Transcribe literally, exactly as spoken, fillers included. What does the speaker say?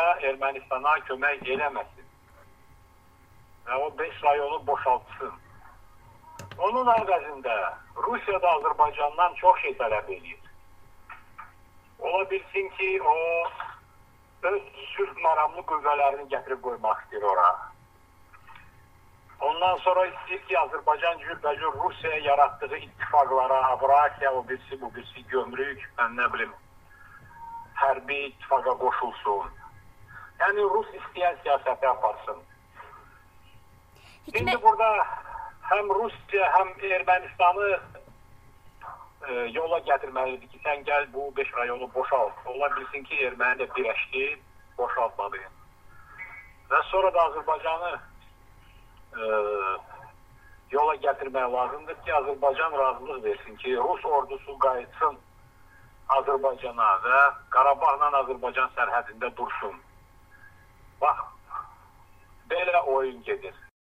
Ermənistana kömək eləməsin və o beş rayonu boşaltsın. Onun əvəzində Rusiya da Azərbaycandan çox şey tələb edir. Ola bilsin ki, o öz sülh məramlı qüvvələrini gətirib qoymaq istəyir ora. Ondan sonra istəyir ki, Azərbaycan cürbəcür Rusiyaya yaratdığı ittifaqlara, Avrasiya, o birisi, bu birisi, gömrük, mən nə bilim, hərbi ittifaqa qoşulsun. Yəni, Rus istəyən siyasəti aparsın. Şimdi burada həm Rusiya, həm Ermənistanı e, yola gətirməlidir ki, sən gəl bu beş rayonu boşalt. Ola bilsin ki, Erməni də birləşdi, boşaltmadı. Və sonra da Azərbaycanı e, yola gətirmək lazımdır ki, Azərbaycan razılıq versin ki, Rus ordusu qayıtsın Azərbaycana və Qarabağla Azərbaycan sərhədində dursun. Bax, belə oyun gedir.